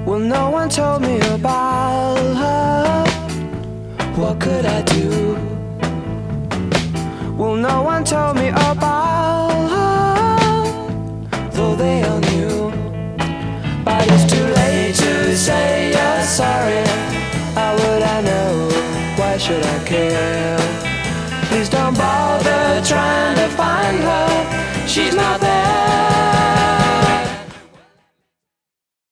Well, no one told me about her. What could I do? Well, no one told me about her, though they all knew. But it's too late to say you're sorry. How would I know? Why should I care? Please don't bother trying to find her. She's not